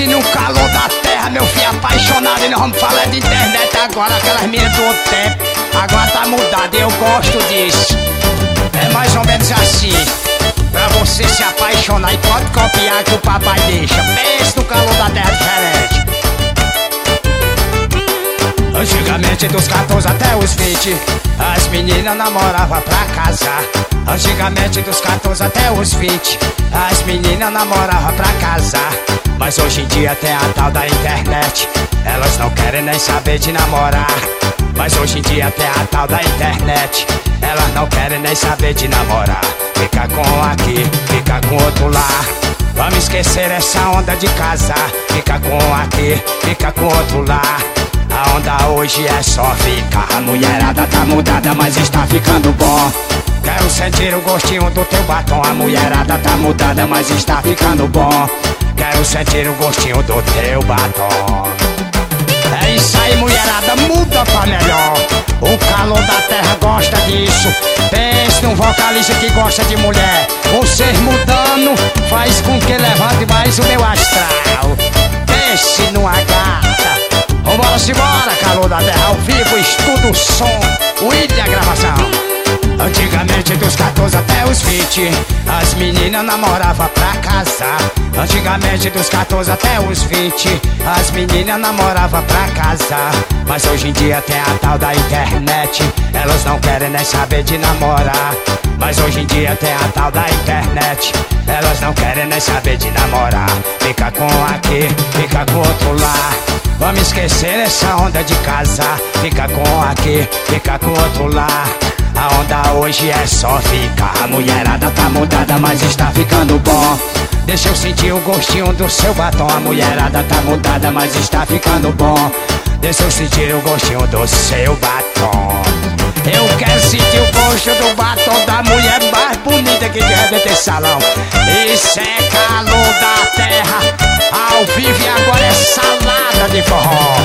Pense no calor da terra, meu filho apaixonado. E nós vamos falar de internet agora, aquelas minhas do outro tempo. Agora tá mudado e eu gosto disso. É mais ou menos assim, pra você se apaixonar e pode copiar que o papai deixa. Pense no calor da terra diferente. Antigamente dos 14 até os 20 as meninas namoravam pra casar. Antigamente dos 14 até os 20 as meninas namoravam pra casar. Mas hoje em dia tem a tal da internet, elas não querem nem saber de namorar. Mas hoje em dia tem a tal da internet, elas não querem nem saber de namorar. Fica com um aqui, fica com outro lá. Vamos esquecer essa onda de casar. Fica com um aqui, fica com outro lá. A onda hoje é só ficar. A mulherada tá mudada, mas está ficando bom. Quero sentir o gostinho do teu batom. A mulherada tá mudada, mas está ficando bom. Quero sentir o gostinho do teu batom. É isso aí, mulherada, muda pra melhor. O calor da terra gosta disso. Pense num vocalista que gosta de mulher. Vocês mudando faz com que levante mais o meu astral. Pense numa gata. Vambora, simbora, calor da terra ao vivo, estudo, som, William gravação. Antigamente dos 14 até os 20 as meninas namoravam pra casar. Antigamente dos 14 até os 20 as meninas namoravam pra casar. Mas hoje em dia tem a tal da internet, elas não querem nem saber de namorar. Mas hoje em dia tem a tal da internet, elas não querem nem saber de namorar. Fica com um aqui, fica com outro lá. Vamos esquecer essa onda de casar. Fica com um aqui, fica com outro lá. A onda hoje é só ficar. A mulherada tá mudada, mas está ficando bom. Deixa eu sentir o gostinho do seu batom. A mulherada tá mudada, mas está ficando bom. Deixa eu sentir o gostinho do seu batom. Eu quero sentir o gosto do batom da mulher mais bonita que tiver dentro desse salão. Isso é calor da terra ao vivo e agora é salada de forró.